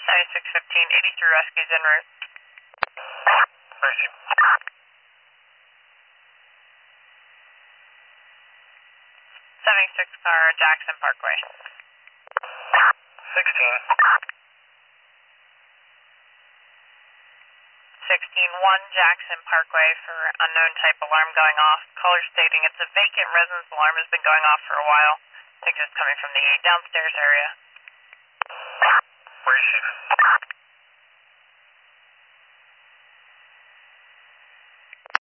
9615, 83 rescues en route. Receive. 76 car, Jackson Parkway. 16. 16-1 Jackson Parkway for unknown type alarm going off. Caller stating it's a vacant residence alarm has been going off for a while. I think it's coming from the downstairs area. Receive.